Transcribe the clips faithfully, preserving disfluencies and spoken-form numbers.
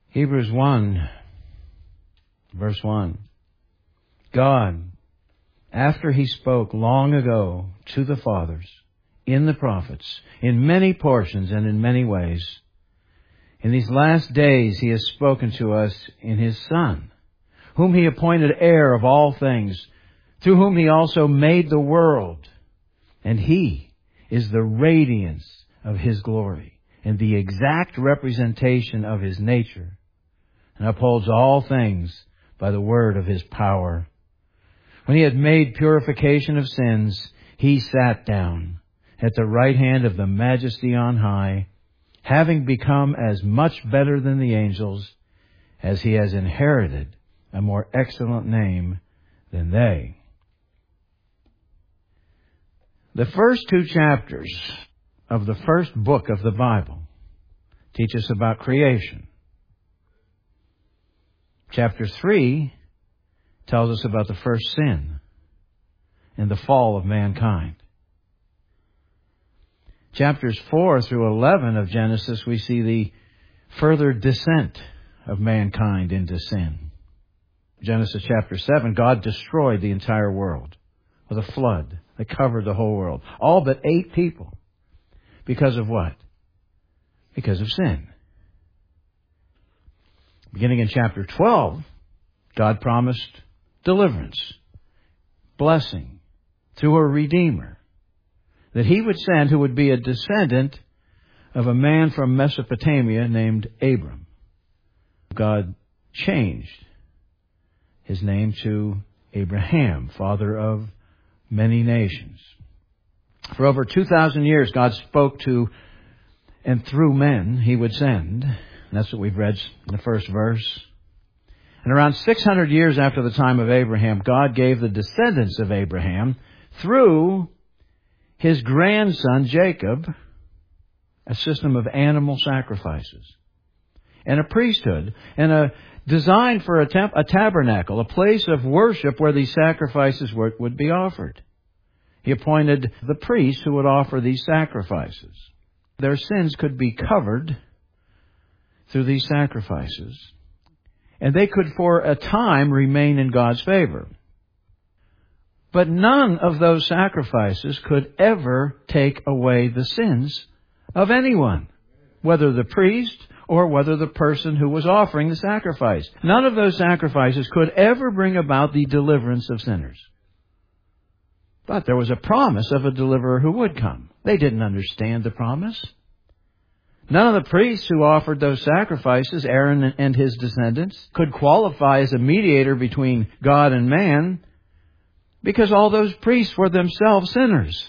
Hebrews one, verse one. God, after He spoke long ago to the fathers, in the prophets, in many portions and in many ways, in these last days He has spoken to us in His Son, whom He appointed heir of all things, through whom He also made the world. And He is the radiance of His glory and the exact representation of His nature, and upholds all things by the word of His power. When He had made purification of sins, He sat down at the right hand of the Majesty on high, having become as much better than the angels, as He has inherited a more excellent name than they. The first two chapters of the first book of the Bible teach us about creation. Chapter three tells us about the first sin and the fall of mankind. Chapters four through eleven of Genesis, we see the further descent of mankind into sin. Genesis chapter seven, God destroyed the entire world with a flood that covered the whole world. All but eight people. Because of what? Because of sin. Beginning in chapter twelve, God promised deliverance, blessing, through a Redeemer that He would send, who would be a descendant of a man from Mesopotamia named Abram. God changed his name to Abraham, father of many nations. For over two thousand years, God spoke to and through men He would send. And that's what we've read in the first verse. And around six hundred years after the time of Abraham, God gave the descendants of Abraham, through his grandson Jacob, a system of animal sacrifices and a priesthood and a design for a, temp, a tabernacle, a place of worship where these sacrifices were, would be offered. He appointed the priests who would offer these sacrifices. Their sins could be covered through these sacrifices, and they could for a time remain in God's favor. But none of those sacrifices could ever take away the sins of anyone, whether the priest or whether the person who was offering the sacrifice. None of those sacrifices could ever bring about the deliverance of sinners. But there was a promise of a deliverer who would come. They didn't understand the promise. None of the priests who offered those sacrifices, Aaron and his descendants, could qualify as a mediator between God and man, because all those priests were themselves sinners.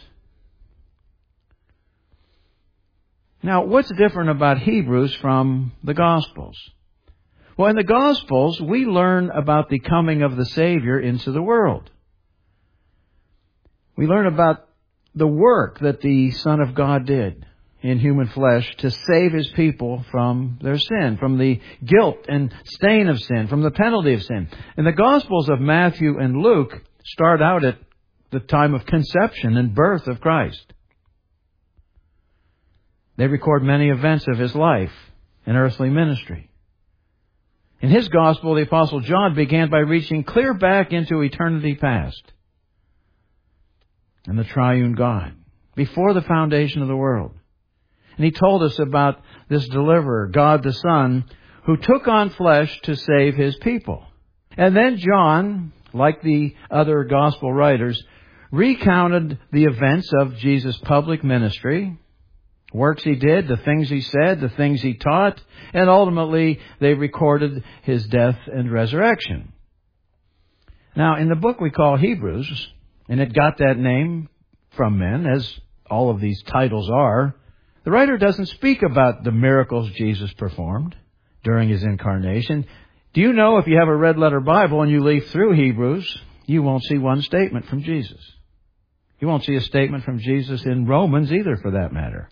Now, what's different about Hebrews from the Gospels? Well, in the Gospels, we learn about the coming of the Savior into the world. We learn about the work that the Son of God did in human flesh to save His people from their sin, from the guilt and stain of sin, from the penalty of sin. And the Gospels of Matthew and Luke start out at the time of conception and birth of Christ. They record many events of His life and earthly ministry. In his Gospel, the Apostle John began by reaching clear back into eternity past and the triune God, before the foundation of the world. And he told us about this deliverer, God the Son, who took on flesh to save His people. And then John, like the other Gospel writers, recounted the events of Jesus' public ministry, works He did, the things He said, the things He taught, and ultimately they recorded His death and resurrection. Now, in the book we call Hebrews, and it got that name from men, as all of these titles are, the writer doesn't speak about the miracles Jesus performed during His incarnation. Do you know if you have a red letter Bible and you leaf through Hebrews, you won't see one statement from Jesus. You won't see a statement from Jesus in Romans either, for that matter.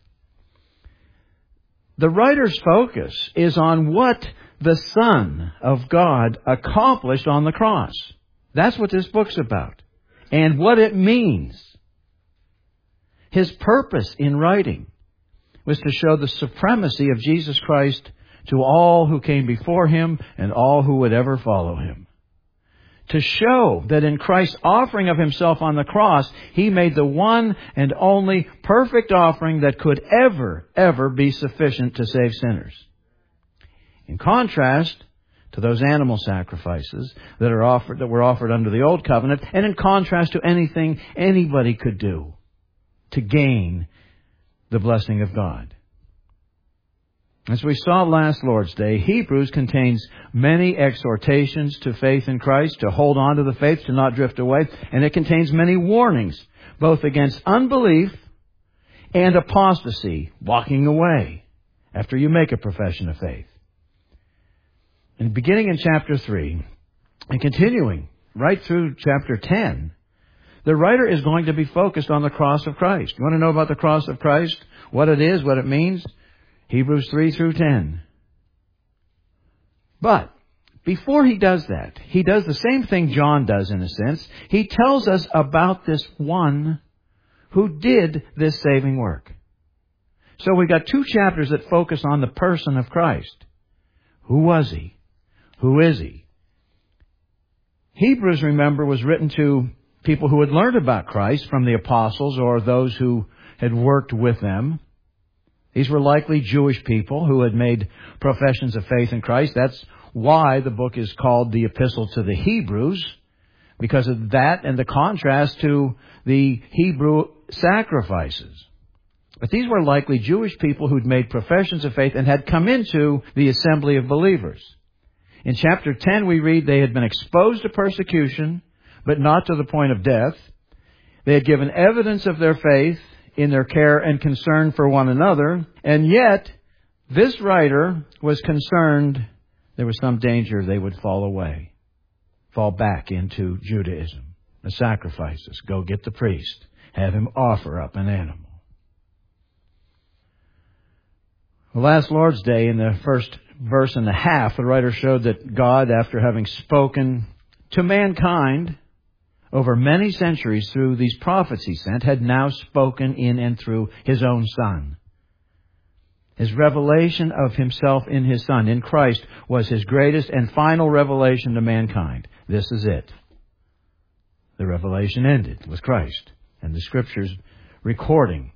The writer's focus is on what the Son of God accomplished on the cross. That's what this book's about, and what it means. His purpose in writing was to show the supremacy of Jesus Christ to all who came before him and all who would ever follow him. To show that in Christ's offering of himself on the cross, he made the one and only perfect offering that could ever, ever be sufficient to save sinners. In contrast to those animal sacrifices that are offered, that were offered under the Old Covenant, and in contrast to anything anybody could do to gain the blessing of God. As we saw last Lord's Day, Hebrews contains many exhortations to faith in Christ, to hold on to the faith, to not drift away, and it contains many warnings, both against unbelief and apostasy, walking away after you make a profession of faith. And beginning in chapter three, and continuing right through chapter ten, the writer is going to be focused on the cross of Christ. You want to know about the cross of Christ? What it is, what it means? Hebrews three through ten. But before he does that, he does the same thing John does in a sense. He tells us about this one who did this saving work. So we've got two chapters that focus on the person of Christ. Who was he? Who is he? Hebrews, remember, was written to people who had learned about Christ from the apostles or those who had worked with them. These were likely Jewish people who had made professions of faith in Christ. That's why the book is called the Epistle to the Hebrews, because of that and the contrast to the Hebrew sacrifices. But these were likely Jewish people who'd made professions of faith and had come into the assembly of believers. In chapter ten, we read they had been exposed to persecution, but not to the point of death. They had given evidence of their faith in their care and concern for one another, and yet this writer was concerned there was some danger they would fall away, fall back into Judaism, the sacrifices. Go get the priest, have him offer up an animal. The last Lord's Day, in the first verse and a half, the writer showed that God, after having spoken to mankind over many centuries through these prophets he sent, had now spoken in and through his own Son. His revelation of himself in his Son, in Christ, was his greatest and final revelation to mankind. This is it. The revelation ended with Christ and the Scriptures recording.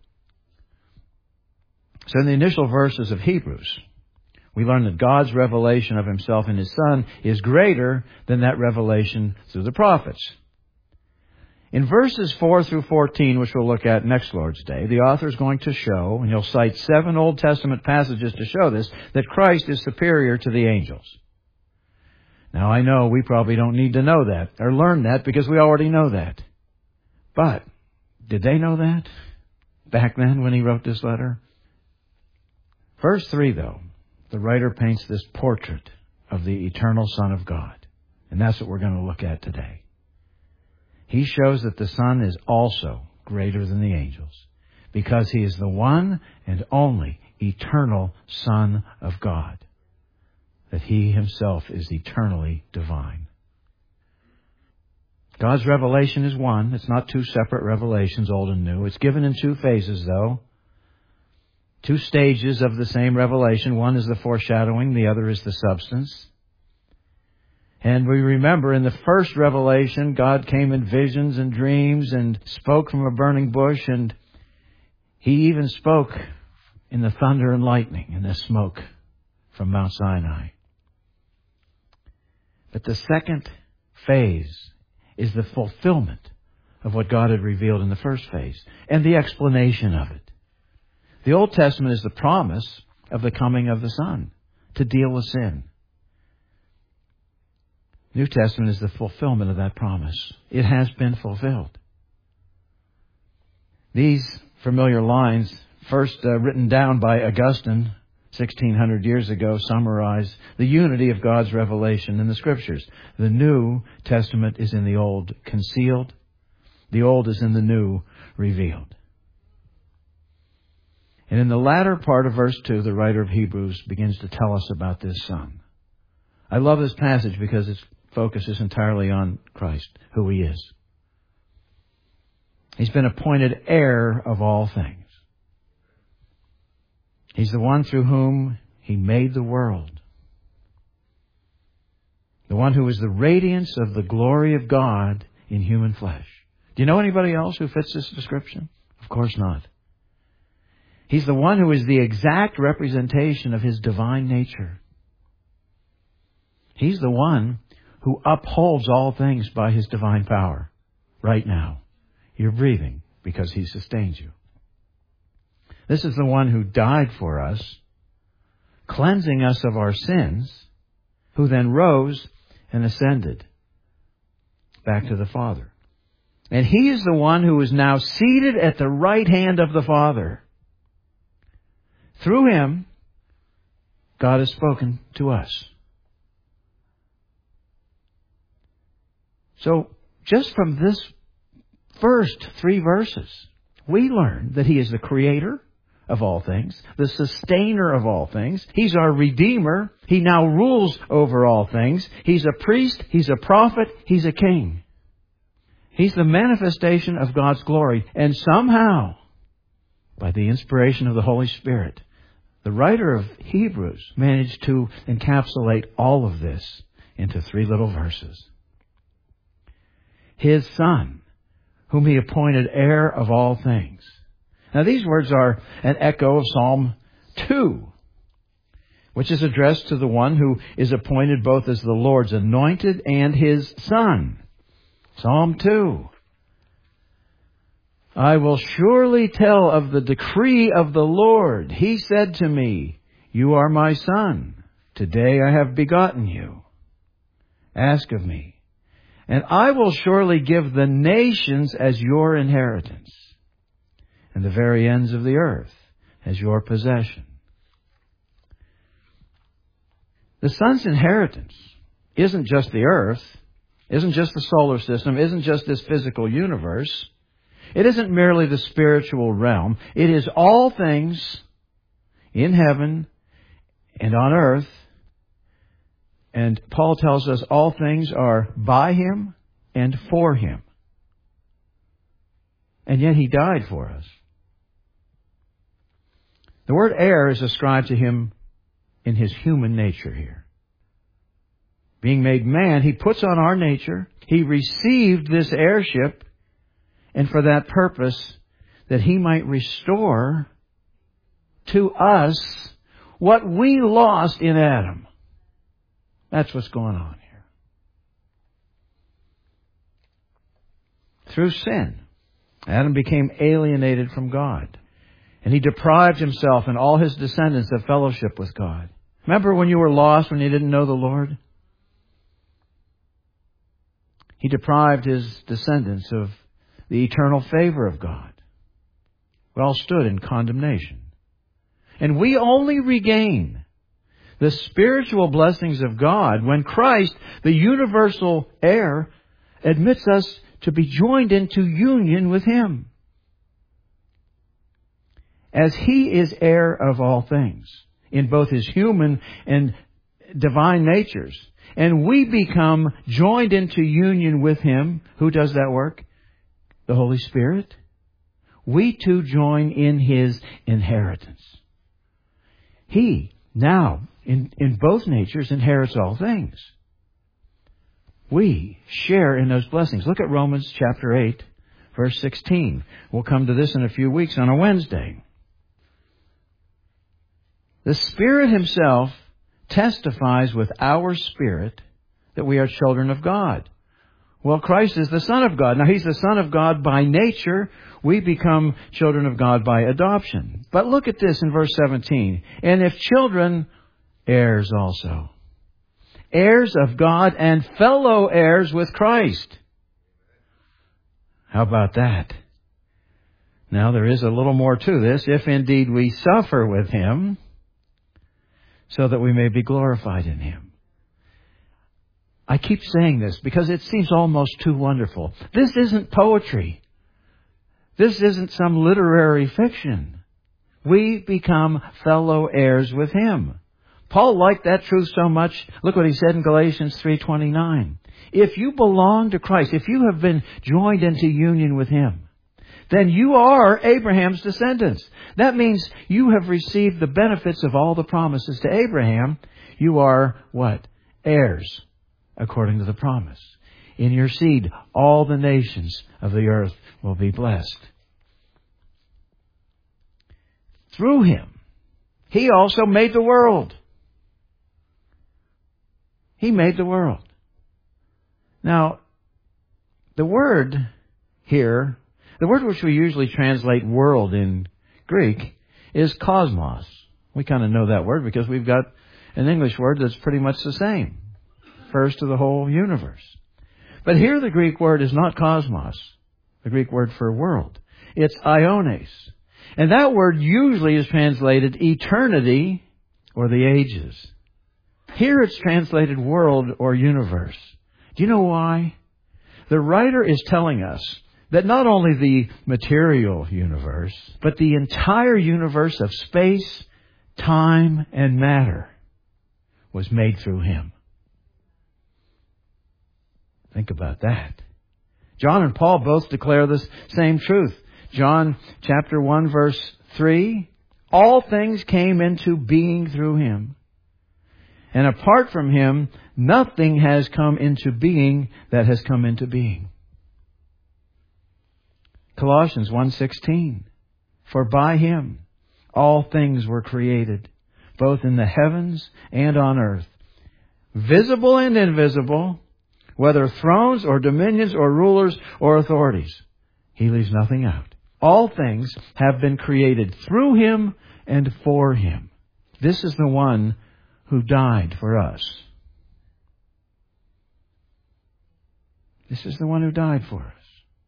So in the initial verses of Hebrews, we learn that God's revelation of himself in his Son is greater than that revelation through the prophets. In verses four through fourteen, which we'll look at next Lord's Day, the author is going to show, and he'll cite seven Old Testament passages to show this, that Christ is superior to the angels. Now, I know we probably don't need to know that or learn that because we already know that. But did they know that back then when he wrote this letter? Verse three, though, the writer paints this portrait of the eternal Son of God. And that's what we're going to look at today. He shows that the Son is also greater than the angels because he is the one and only eternal Son of God. That he himself is eternally divine. God's revelation is one. It's not two separate revelations, old and new. It's given in two phases, though. Two stages of the same revelation. One is the foreshadowing, the other is the substance. And we remember in the first revelation, God came in visions and dreams and spoke from a burning bush, and he even spoke in the thunder and lightning and the smoke from Mount Sinai. But the second phase is the fulfillment of what God had revealed in the first phase and the explanation of it. The Old Testament is the promise of the coming of the Son to deal with sin. New Testament is the fulfillment of that promise. It has been fulfilled. These familiar lines, first uh, written down by Augustine sixteen hundred years ago, summarize the unity of God's revelation in the Scriptures. The New Testament is in the Old concealed. The Old is in the New revealed. And in the latter part of verse two, the writer of Hebrews begins to tell us about this Son. I love this passage because its focus is entirely on Christ, who he is. He's been appointed heir of all things. He's the one through whom He made the world. The one who is the radiance of the glory of God in human flesh. Do you know anybody else who fits this description? Of course not. He's the one who is the exact representation of His divine nature. He's the one who upholds all things by His divine power. Right now, you're breathing because He sustains you. This is the one who died for us, cleansing us of our sins, who then rose and ascended back to the Father. And He is the one who is now seated at the right hand of the Father. Through Him, God has spoken to us. So, just from this first three verses, we learn that He is the Creator of all things, the Sustainer of all things. He's our Redeemer. He now rules over all things. He's a priest. He's a prophet. He's a king. He's the manifestation of God's glory. And somehow, by the inspiration of the Holy Spirit, the writer of Hebrews managed to encapsulate all of this into three little verses. His Son, whom He appointed heir of all things. Now these words are an echo of Psalm two, which is addressed to the one who is appointed both as the Lord's anointed and His Son. Psalm two. I will surely tell of the decree of the Lord. He said to me, you are my son. Today I have begotten you. Ask of me, and I will surely give the nations as your inheritance, and the very ends of the earth as your possession. The Son's inheritance isn't just the earth, isn't just the solar system, isn't just this physical universe. It isn't merely the spiritual realm. It is all things in heaven and on earth. And Paul tells us all things are by Him and for Him. And yet He died for us. The word heir is ascribed to Him in His human nature here. Being made man, He puts on our nature. He received this heirship, and for that purpose, that He might restore to us what we lost in Adam. That's what's going on here. Through sin, Adam became alienated from God. And he deprived himself and all his descendants of fellowship with God. Remember when you were lost, when you didn't know the Lord? He deprived his descendants of the eternal favor of God. We all stood in condemnation. And we only regain the spiritual blessings of God when Christ, the universal heir, admits us to be joined into union with Him. As He is heir of all things, in both His human and divine natures. And we become joined into union with Him. Who does that work? The Holy Spirit. We too join in His inheritance. He now, in, in both natures, inherits all things. We share in those blessings. Look at Romans chapter eight, verse sixteen. We'll come to this in a few weeks on a Wednesday. The Spirit Himself testifies with our spirit that we are children of God. Well, Christ is the Son of God. Now, He's the Son of God by nature. We become children of God by adoption. But look at this in verse seventeen. And if children, heirs also. Heirs of God and fellow heirs with Christ. How about that? Now, there is a little more to this. If indeed we suffer with Him, so that we may be glorified in Him. I keep saying this because it seems almost too wonderful. This isn't poetry. This isn't some literary fiction. We become fellow heirs with Him. Paul liked that truth so much. Look what he said in Galatians three twenty-nine. If you belong to Christ, if you have been joined into union with Him, then you are Abraham's descendants. That means you have received the benefits of all the promises to Abraham. You are what? Heirs, according to the promise. In your seed, all the nations of the earth will be blessed. Through him, he also made the world. He made the world. Now, the word here, the word which we usually translate world in Greek, is cosmos. We kind of know that word because we've got an English word that's pretty much the same. Refers to the whole universe. But here the Greek word is not cosmos, the Greek word for world. It's iones. And that word usually is translated eternity or the ages. Here it's translated world or universe. Do you know why? The writer is telling us that not only the material universe, but the entire universe of space, time, and matter was made through him. Think about that. John and Paul both declare this same truth. John chapter one verse three, all things came into being through him. And apart from him, nothing has come into being that has come into being. Colossians one sixteen, for by him all things were created, both in the heavens and on earth, visible and invisible, whether thrones or dominions or rulers or authorities. He leaves nothing out. All things have been created through him and for him. This is the one who died for us. This is the one who died for us.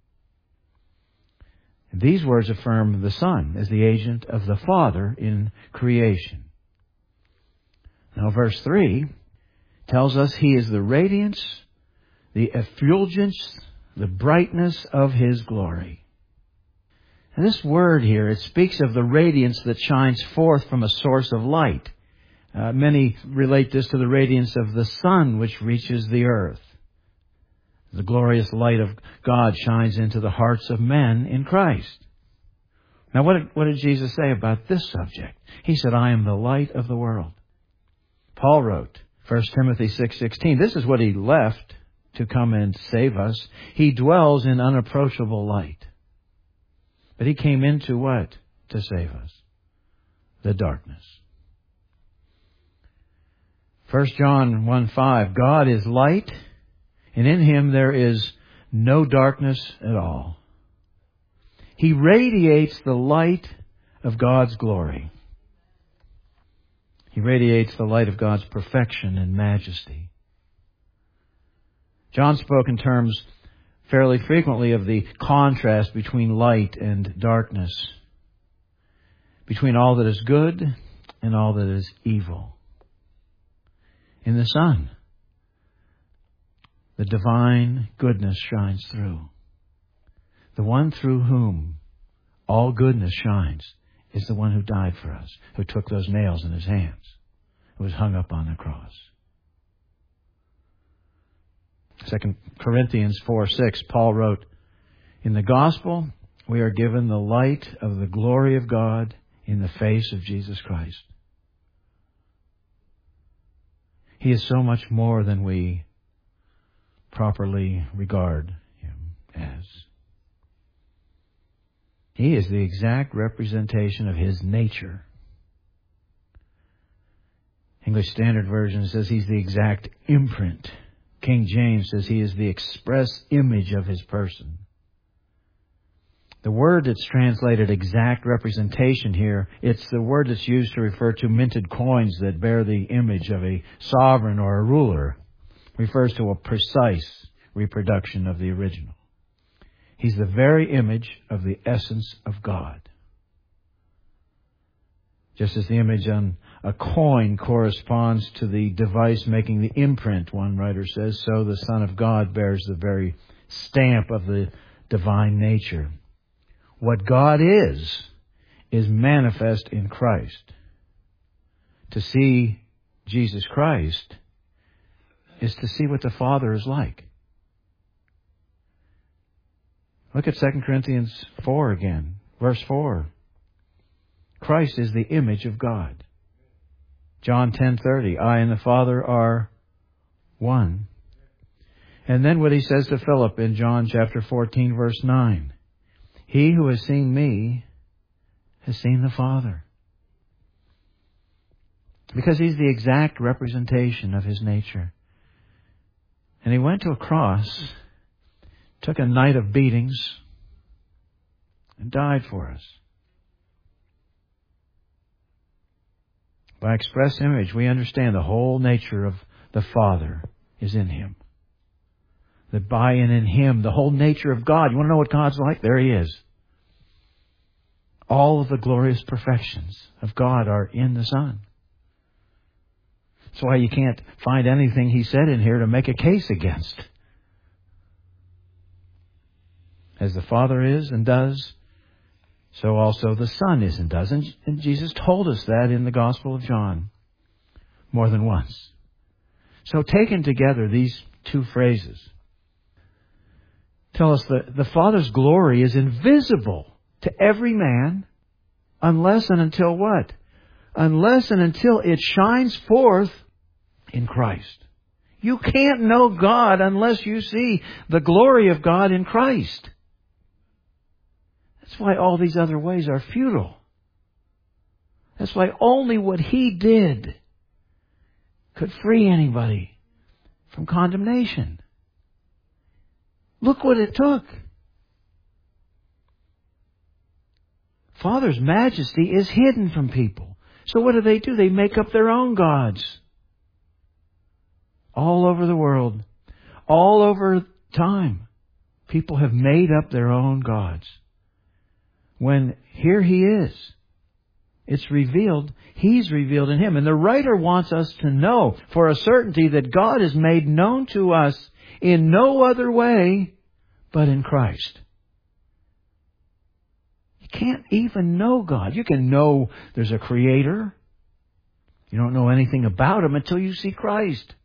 And these words affirm the Son as the agent of the Father in creation. Now verse three tells us he is the radiance, the effulgence, the brightness of his glory. And this word here, it speaks of the radiance that shines forth from a source of light. Uh, many relate this to the radiance of the sun which reaches the earth. The glorious light of God shines into the hearts of men in Christ. Now what did, what did Jesus say about this subject? He said, I am the light of the world. Paul wrote, First Timothy six sixteen, this is what he left to come and save us. He dwells in unapproachable light. But he came into what? To save us. The darkness. First John one five, God is light, and in him there is no darkness at all. He radiates the light of God's glory. He radiates the light of God's perfection and majesty. John spoke in terms fairly frequently of the contrast between light and darkness, between all that is good and all that is evil. In the Son, the divine goodness shines through. The one through whom all goodness shines is the one who died for us, who took those nails in his hands, who was hung up on the cross. Second Corinthians four six, Paul wrote, in the gospel, we are given the light of the glory of God in the face of Jesus Christ. He is so much more than we properly regard him as. He is the exact representation of his nature. English Standard Version says he's the exact imprint. King James says he is the express image of his person. The word that's translated exact representation here, it's the word that's used to refer to minted coins that bear the image of a sovereign or a ruler. It refers to a precise reproduction of the original. He's the very image of the essence of God. Just as the image on a coin corresponds to the device making the imprint, one writer says, so the Son of God bears the very stamp of the divine nature. What God is, is manifest in Christ. To see Jesus Christ is to see what the Father is like. Look at Second Corinthians four again, verse four. Christ is the image of God. John ten thirty, I and the Father are one. And then what he says to Philip in John chapter fourteen, verse nine. He who has seen me has seen the Father. Because he's the exact representation of his nature. And he went to a cross, took a night of beatings, and died for us. By express image, we understand the whole nature of the Father is in him. That by and in him, the whole nature of God. You want to know what God's like? There he is. All of the glorious perfections of God are in the Son. That's why you can't find anything he said in here to make a case against. As the Father is and does, so also the Son is and does. And Jesus told us that in the Gospel of John more than once. So taken together, these two phrases tell us that the Father's glory is invisible to every man unless and until what? Unless and until it shines forth in Christ. You can't know God unless you see the glory of God in Christ. That's why all these other ways are futile. That's why only what He did could free anybody from condemnation. Look what it took. Father's majesty is hidden from people. So what do they do? They make up their own gods. All over the world, all over time, people have made up their own gods. When here He is, it's revealed, He's revealed in Him. And the writer wants us to know for a certainty that God is made known to us in no other way but in Christ. You can't even know God. You can know there's a Creator. You don't know anything about Him until you see Christ.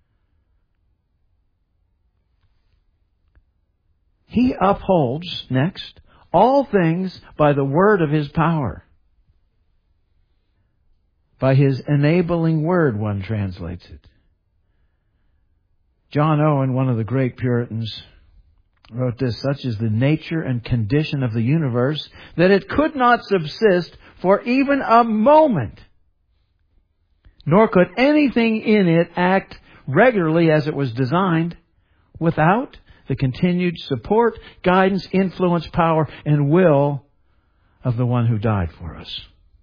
He upholds, next, all things by the word of His power. By His enabling word, one translates it. John Owen, one of the great Puritans, wrote this: such is the nature and condition of the universe that it could not subsist for even a moment, nor could anything in it act regularly as it was designed without the continued support, guidance, influence, power, and will of the one who died for us.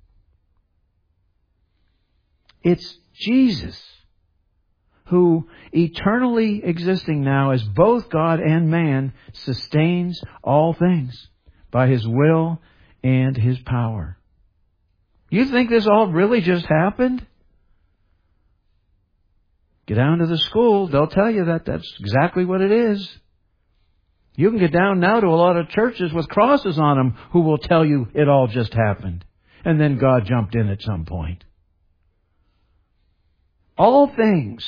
It's Jesus who, eternally existing now as both God and man, sustains all things by His will and His power. You think this all really just happened? Get down to the school, they'll tell you that that's exactly what it is. You can get down now to a lot of churches with crosses on them who will tell you it all just happened. And then God jumped in at some point. All things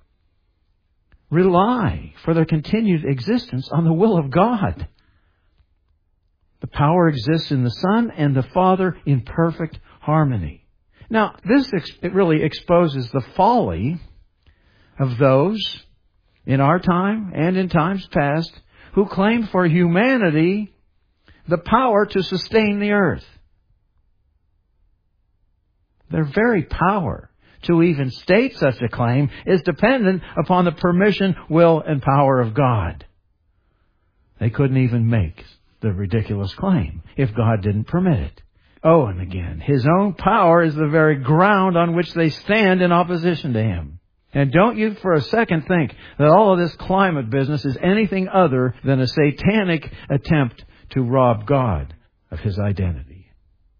rely for their continued existence on the will of God. The power exists in the Son and the Father in perfect harmony. Now, this ex- it really exposes the folly of those in our time and in times past who claim for humanity the power to sustain the earth. Their very power to even state such a claim is dependent upon the permission, will, and power of God. They couldn't even make the ridiculous claim if God didn't permit it. Oh, and again, His own power is the very ground on which they stand in opposition to Him. And don't you for a second think that all of this climate business is anything other than a satanic attempt to rob God of His identity.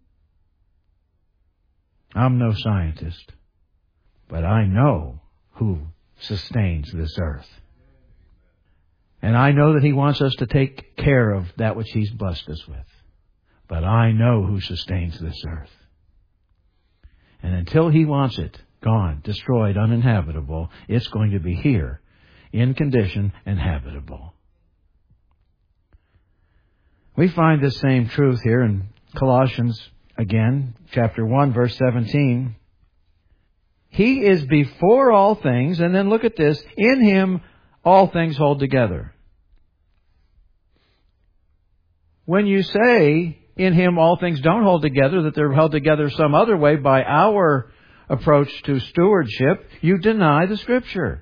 I'm no scientist, but I know who sustains this earth. And I know that He wants us to take care of that which He's blessed us with. But I know who sustains this earth. And until He wants it gone, destroyed, uninhabitable, it's going to be here, in condition and habitable. We find this same truth here in Colossians, again, chapter one, verse seventeen. He is before all things, and then look at this, in Him all things hold together. When you say, in Him all things don't hold together, that they're held together some other way by our approach to stewardship, you deny the Scripture.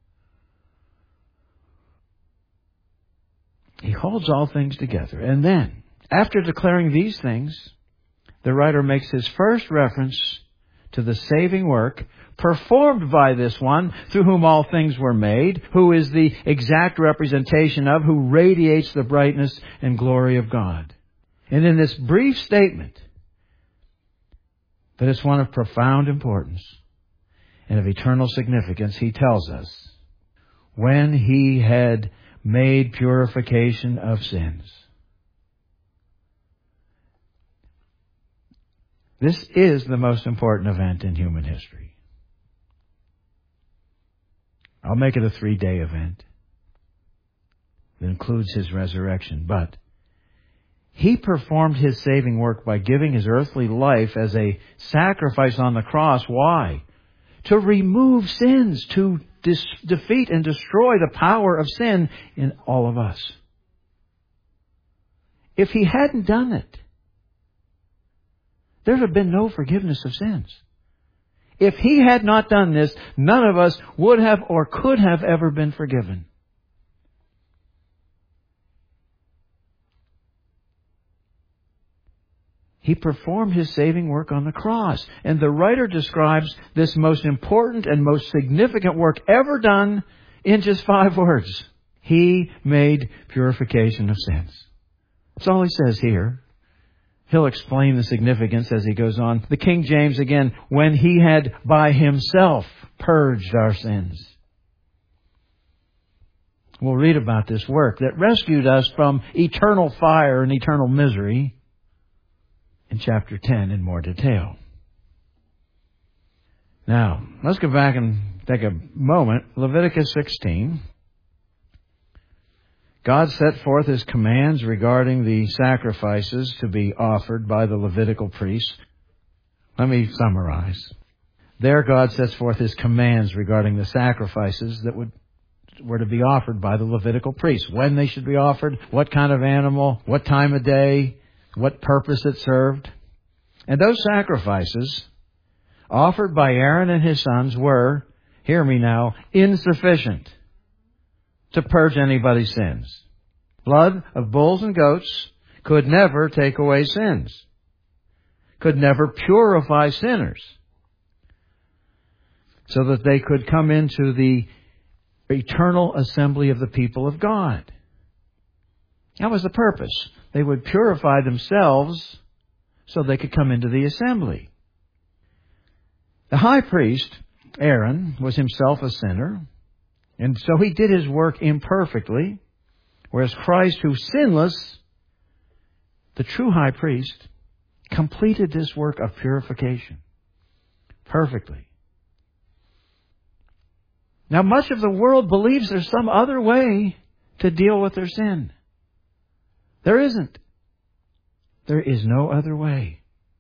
He holds all things together. And then, after declaring these things, the writer makes his first reference to the saving work performed by this one through whom all things were made, who is the exact representation of, who radiates the brightness and glory of God. And in this brief statement, that it's one of profound importance and of eternal significance, he tells us, when He had made purification of sins. This is the most important event in human history. I'll make it a three-day event that includes His resurrection. But He performed His saving work by giving His earthly life as a sacrifice on the cross. Why? To remove sins, to dis- defeat and destroy the power of sin in all of us. If He hadn't done it, there would have been no forgiveness of sins. If He had not done this, none of us would have or could have ever been forgiven. He performed His saving work on the cross. And the writer describes this most important and most significant work ever done in just five words. He made purification of sins. That's all he says here. He'll explain the significance as he goes on. The King James again, when He had by Himself purged our sins. We'll read about this work that rescued us from eternal fire and eternal misery in chapter ten in more detail. Now, let's go back and take a moment. Leviticus sixteen. God set forth His commands regarding the sacrifices to be offered by the Levitical priests. Let me summarize. There God sets forth His commands regarding the sacrifices that would were to be offered by the Levitical priests. When they should be offered, what kind of animal, what time of day, what purpose it served. And those sacrifices offered by Aaron and his sons were, hear me now, insufficient to purge anybody's sins. Blood of bulls and goats could never take away sins, could never purify sinners, so that they could come into the eternal assembly of the people of God. That was the purpose. They would purify themselves so they could come into the assembly. The high priest, Aaron, was himself a sinner, and so he did his work imperfectly, whereas Christ, who's sinless, the true high priest, completed this work of purification perfectly. Now, much of the world believes there's some other way to deal with their sin. There isn't. There is no other way.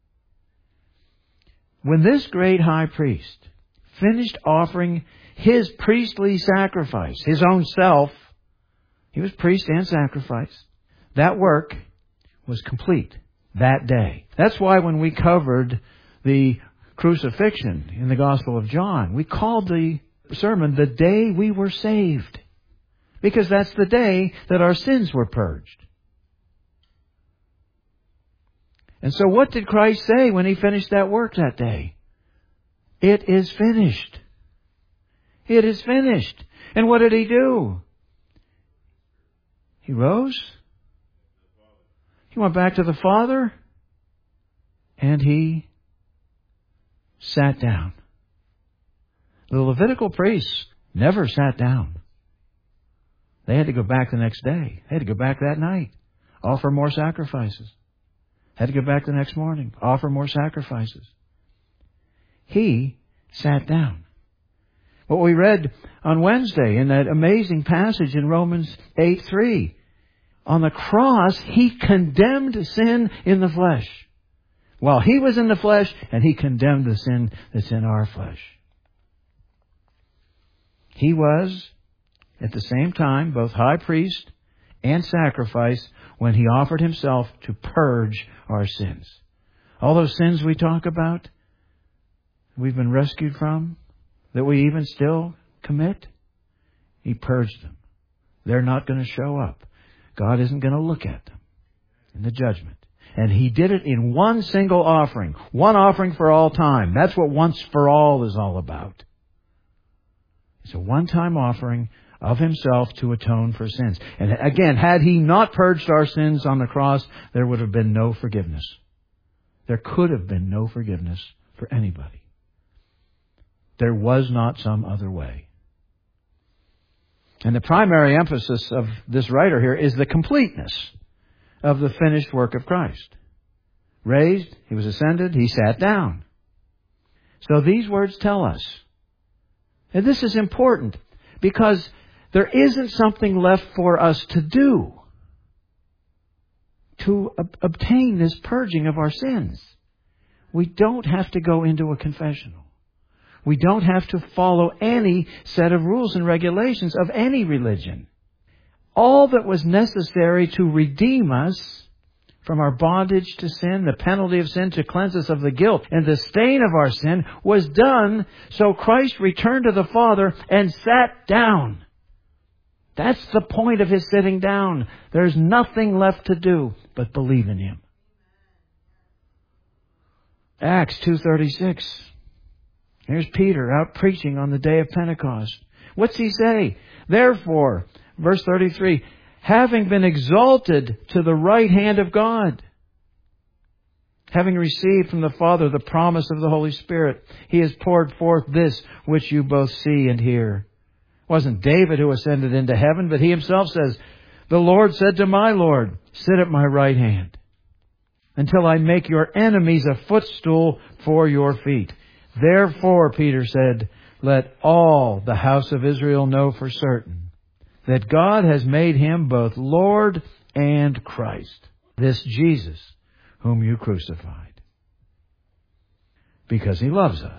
When this great high priest finished offering His priestly sacrifice, His own self, He was priest and sacrifice, that work was complete that day. That's why when we covered the crucifixion in the Gospel of John, we called the sermon The Day We Were Saved, because that's the day that our sins were purged. And so what did Christ say when He finished that work that day? It is finished. It is finished. And what did He do? He rose. He went back to the Father. And He sat down. The Levitical priests never sat down. They had to go back the next day. They had to go back that night. Offer more sacrifices. Had to go back the next morning. Offer more sacrifices. He sat down. What we read on Wednesday in that amazing passage in Romans eight three. On the cross, He condemned sin in the flesh. While He was in the flesh, and He condemned the sin that's in our flesh. He was, at the same time, both high priest and sacrifice when He offered Himself to purge our sins. All those sins we talk about, we've been rescued from, that we even still commit, He purged them. They're not going to show up. God isn't going to look at them in the judgment. And He did it in one single offering. One offering for all time. That's what once for all is all about. It's a one-time offering of Himself to atone for sins. And again, had He not purged our sins on the cross, there would have been no forgiveness. There could have been no forgiveness for anybody. There was not some other way. And the primary emphasis of this writer here is the completeness of the finished work of Christ. Raised, He was ascended, He sat down. So these words tell us, and this is important, because there isn't something left for us to do to ob- obtain this purging of our sins. We don't have to go into a confessional. We don't have to follow any set of rules and regulations of any religion. All that was necessary to redeem us from our bondage to sin, the penalty of sin, to cleanse us of the guilt and the stain of our sin, was done. So Christ returned to the Father and sat down. That's the point of His sitting down. There's nothing left to do but believe in Him. Acts two thirty-six. Here's Peter out preaching on the day of Pentecost. What's he say? Therefore, verse thirty-three, having been exalted to the right hand of God, having received from the Father the promise of the Holy Spirit, He has poured forth this which you both see and hear. It wasn't David who ascended into heaven, but he himself says, the Lord said to my Lord, sit at my right hand, until I make your enemies a footstool for your feet. Therefore, Peter said, let all the house of Israel know for certain that God has made Him both Lord and Christ, this Jesus whom you crucified, because He loves us.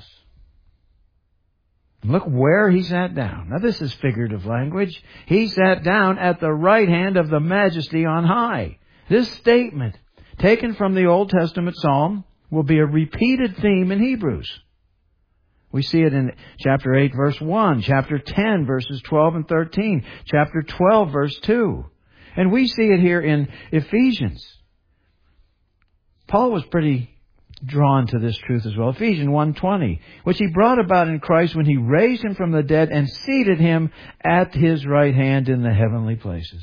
Look where He sat down. Now this is figurative language. He sat down at the right hand of the Majesty on high. This statement, taken from the Old Testament Psalm, will be a repeated theme in Hebrews. We see it in chapter eight, verse one, chapter ten, verses twelve and thirteen, chapter twelve, verse two. And we see it here in Ephesians. Paul was pretty drawn to this truth as well. Ephesians one twenty, which He brought about in Christ when He raised Him from the dead and seated Him at His right hand in the heavenly places.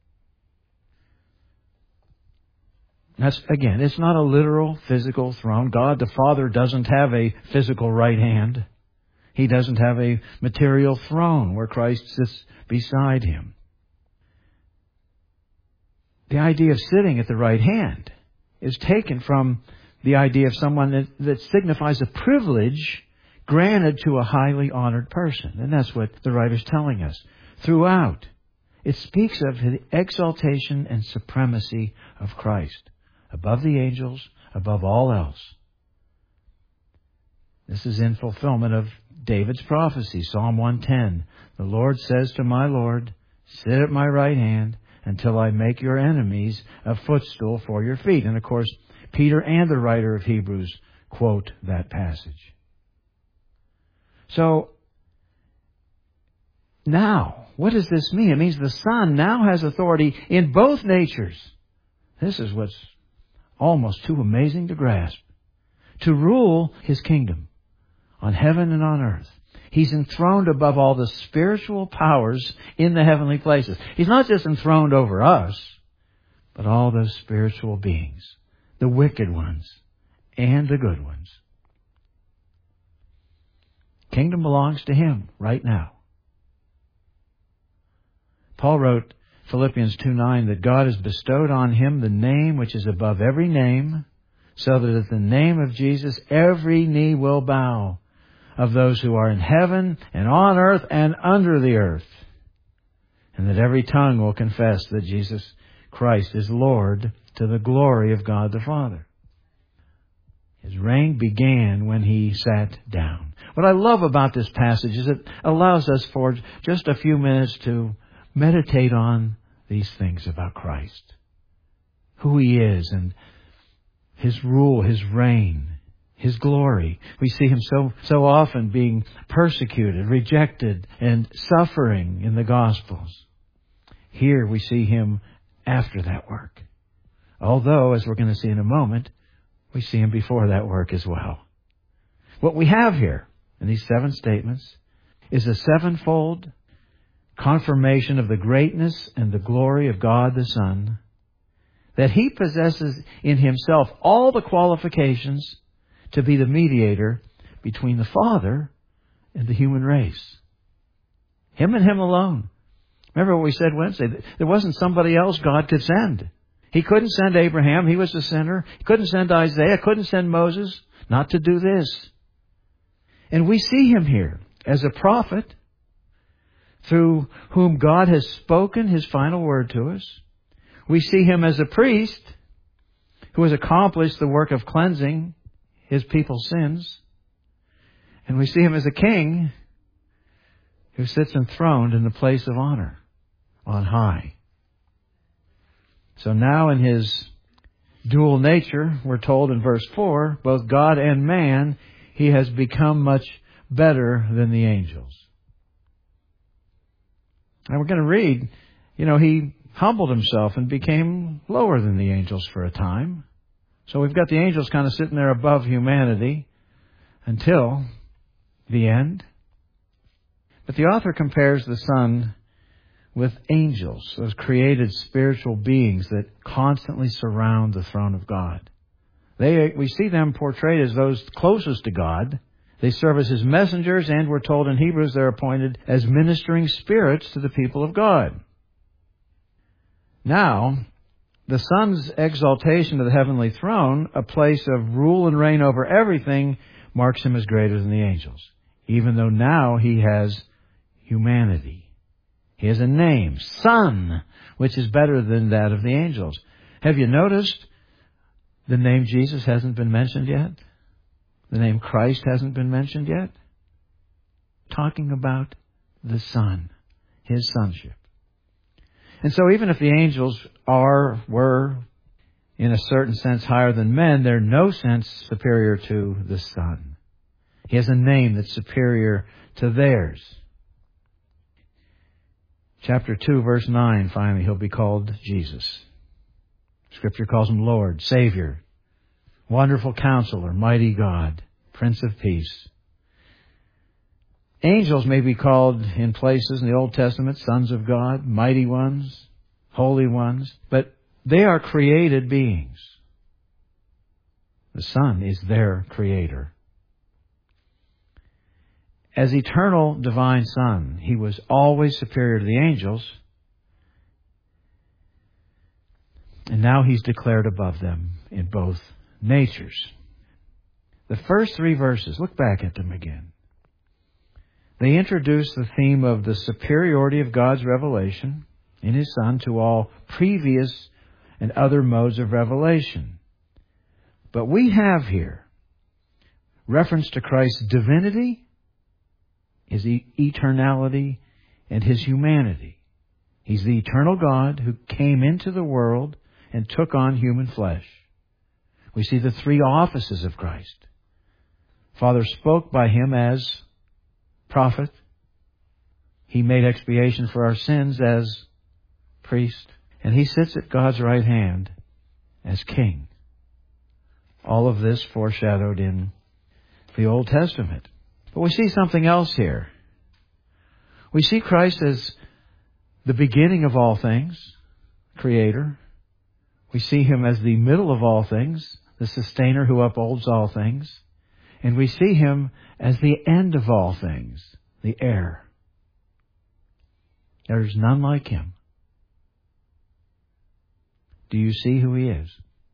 That's, again, it's not a literal physical throne. God the Father doesn't have a physical right hand. He doesn't have a material throne where Christ sits beside Him. The idea of sitting at the right hand is taken from the idea of someone that, that signifies a privilege granted to a highly honored person. And that's what the writer's telling us. Throughout, it speaks of the exaltation and supremacy of Christ, above the angels, above all else. This is in fulfillment of David's prophecy, Psalm one ten. The Lord says to my Lord, sit at my right hand until I make your enemies a footstool for your feet. And of course, Peter and the writer of Hebrews quote that passage. So, now, what does this mean? It means the Son now has authority in both natures. This is what's almost too amazing to grasp. To rule His kingdom on heaven and on earth. He's enthroned above all the spiritual powers in the heavenly places. He's not just enthroned over us, but all those spiritual beings, the wicked ones and the good ones. Kingdom belongs to Him right now. Paul wrote Philippians two nine that God has bestowed on Him the name which is above every name, so that at the name of Jesus every knee will bow, of those who are in heaven and on earth and under the earth, and that every tongue will confess that Jesus Christ is Lord to the glory of God the Father. His reign began when He sat down. What I love about this passage is it allows us for just a few minutes to meditate on these things about Christ. Who He is and His rule, His reign, His glory. We see Him so, so often being persecuted, rejected, and suffering in the Gospels. Here we see Him after that work. Although, as we're going to see in a moment, we see Him before that work as well. What we have here in these seven statements is a sevenfold confirmation of the greatness and the glory of God the Son, that He possesses in Himself all the qualifications to be the mediator between the Father and the human race. Him and Him alone. Remember what we said Wednesday? There wasn't somebody else God could send. He couldn't send Abraham. He was a sinner. He couldn't send Isaiah. Couldn't send Moses. Not to do this. And we see Him here as a prophet through whom God has spoken His final word to us. We see Him as a priest who has accomplished the work of cleansing His people's sins. And we see Him as a king who sits enthroned in the place of honor on high. So now in His dual nature, we're told in verse four, both God and man, He has become much better than the angels. And we're going to read, you know, He humbled Himself and became lower than the angels for a time. So we've got the angels kind of sitting there above humanity until the end. But the author compares the Son with angels, those created spiritual beings that constantly surround the throne of God. They, we see them portrayed as those closest to God. They serve as His messengers, and we're told in Hebrews they're appointed as ministering spirits to the people of God. Now, the Son's exaltation to the heavenly throne, a place of rule and reign over everything, marks Him as greater than the angels, even though now He has humanity. He has a name, Son, which is better than that of the angels. Have you noticed the name Jesus hasn't been mentioned yet? The name Christ hasn't been mentioned yet? Talking about the Son, His sonship. And so even if the angels are, were, in a certain sense higher than men, they're in no sense superior to the Son. He has a name that's superior to theirs. Chapter two, verse nine, finally, He'll be called Jesus. Scripture calls Him Lord, Savior, Wonderful Counselor, Mighty God, Prince of Peace. Angels may be called in places in the Old Testament sons of God, mighty ones, holy ones, but they are created beings. The Son is their creator. As eternal divine Son, He was always superior to the angels, and now He's declared above them in both natures. The first three verses, look back at them again. They introduce the theme of the superiority of God's revelation in His Son to all previous and other modes of revelation. But we have here reference to Christ's divinity, His eternality, and His humanity. He's the eternal God who came into the world and took on human flesh. We see the three offices of Christ. Father spoke by Him as prophet. He made expiation for our sins as priest. And He sits at God's right hand as king. All of this foreshadowed in the Old Testament. But we see something else here. We see Christ as the beginning of all things, Creator. We see Him as the middle of all things, the sustainer who upholds all things. And we see Him as the end of all things, the heir. There's none like Him. Do you see who He is?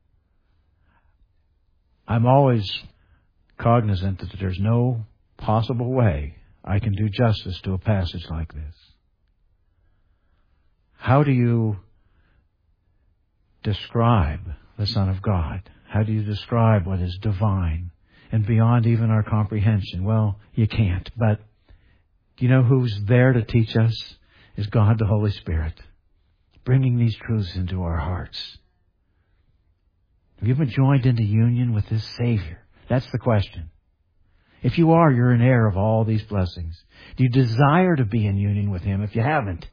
I'm always cognizant that there's no possible way I can do justice to a passage like this. How do you describe the Son of God? How do you describe what is divine and beyond even our comprehension? Well, you can't. But do you know who's there to teach us? Is God the Holy Spirit, bringing these truths into our hearts. Have you been joined into union with this Savior? That's the question. If you are, you're an heir of all these blessings. Do you desire to be in union with Him? If you haven't,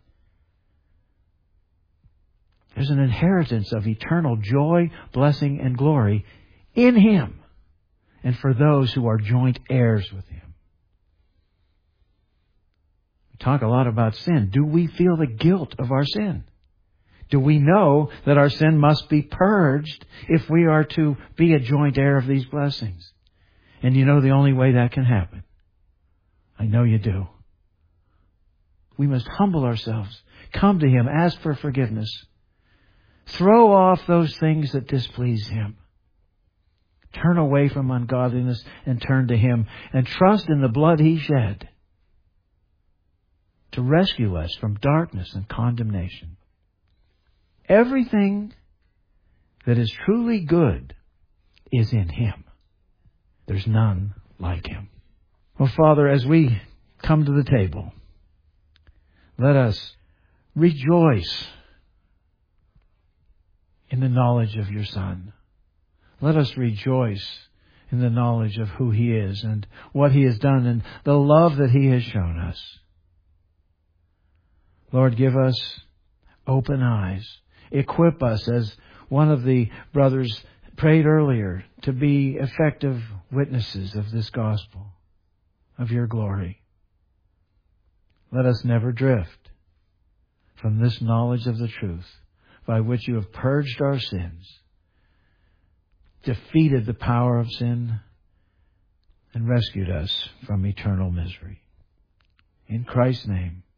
there's an inheritance of eternal joy, blessing, and glory in Him and for those who are joint heirs with Him. We talk a lot about sin. Do we feel the guilt of our sin? Do we know that our sin must be purged if we are to be a joint heir of these blessings? And you know the only way that can happen. I know you do. We must humble ourselves, come to Him, ask for forgiveness, throw off those things that displease Him, turn away from ungodliness and turn to Him, and trust in the blood He shed to rescue us from darkness and condemnation. Everything that is truly good is in Him. There's none like Him. Well, Father, as we come to the table, let us rejoice in the knowledge of Your Son. Let us rejoice in the knowledge of who He is and what He has done and the love that He has shown us. Lord, give us open eyes. Equip us, as one of the brothers prayed earlier, to be effective witnesses of this gospel, of Your glory. Let us never drift from this knowledge of the truth by which You have purged our sins, defeated the power of sin, and rescued us from eternal misery. In Christ's name,